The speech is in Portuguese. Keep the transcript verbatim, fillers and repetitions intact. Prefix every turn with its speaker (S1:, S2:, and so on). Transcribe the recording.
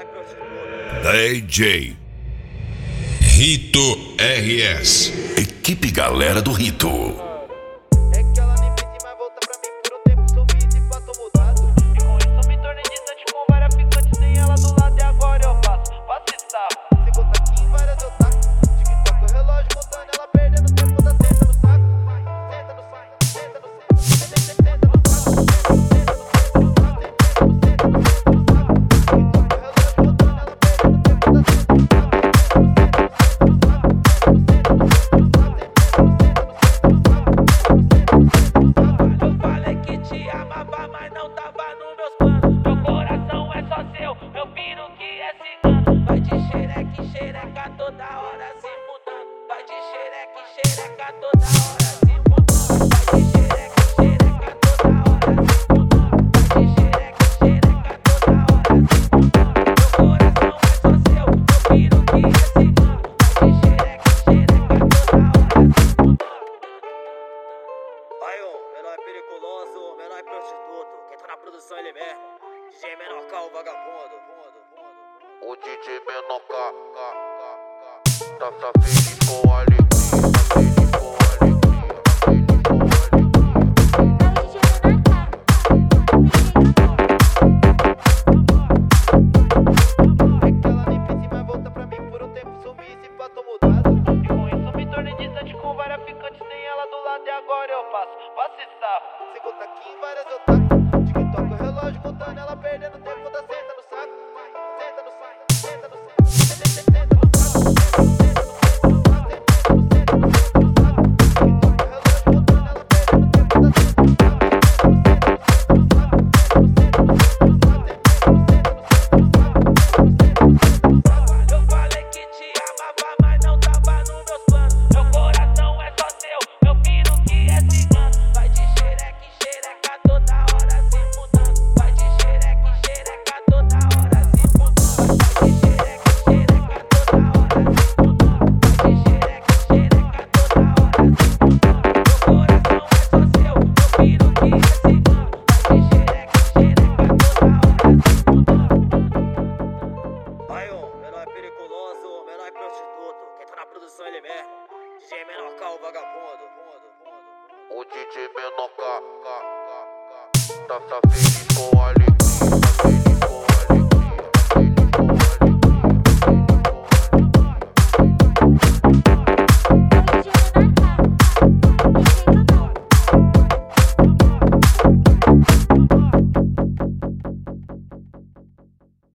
S1: D J
S2: Rito R S.
S1: Equipe Galera do Rito.
S3: É que ela nem pede mais volta pra mim por um tempo, sou vice e fato mudado. E com isso eu me tornei distante com várias ficantes, sem ela do lado e agora eu faço, faço e sapo. Sem contar aqui em várias eu taco, TikTok o relógio contando, ela perdendo tempo da senta no saco. Senta no saco, senta no saco, senta no saco, senta no saco, senta no saco, senta no saco, senta no saco. Vai de xereque, xereca toda hora se mudando. Vai de xereque, xereca toda hora se mudando. Vai de xereque, xereca toda hora se mudando. Vai de xereque, xereca toda hora se mudando. Meu coração é só seu, eu piro que é cigano. Vai de xereque, xereca toda hora se mudando.
S4: Aí, ó, menor é periculoso, menor é prostituto. Quem tá na produção é ele mesmo. D J Menor K, o vagabundo.
S5: O D J Menor K, K, K, K, tá, tá feliz com a